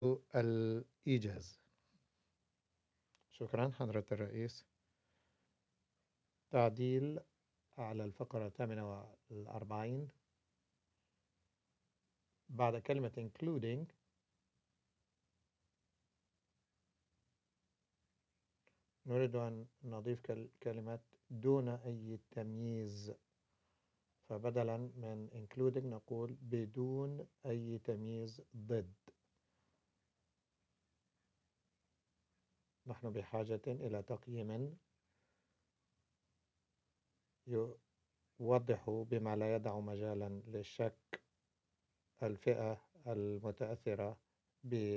الإيجاز. شكرا حضرة الرئيس. تعديل على الفقرة 48 بعد كلمة including نريد أن نضيف كلمة دون أي تمييز، فبدلا من including نقول بدون أي تمييز ضد. نحن بحاجة إلى تقييم يوضح بما لا يدع مجالا للشك الفئة المتأثرة